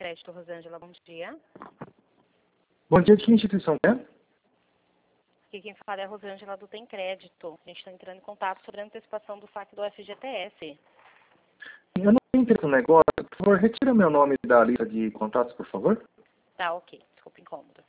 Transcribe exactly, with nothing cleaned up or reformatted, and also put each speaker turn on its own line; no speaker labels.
Crédito, Rosângela, bom dia.
Bom dia, de que instituição é?
Aqui quem fala é a Rosângela do Tem Crédito. A gente está entrando em contato sobre a antecipação do saque do F G T S.
Eu não tenho interesse no negócio. Por favor, retira meu nome da lista de contatos, por favor.
Tá, ok. Desculpa, incômodo.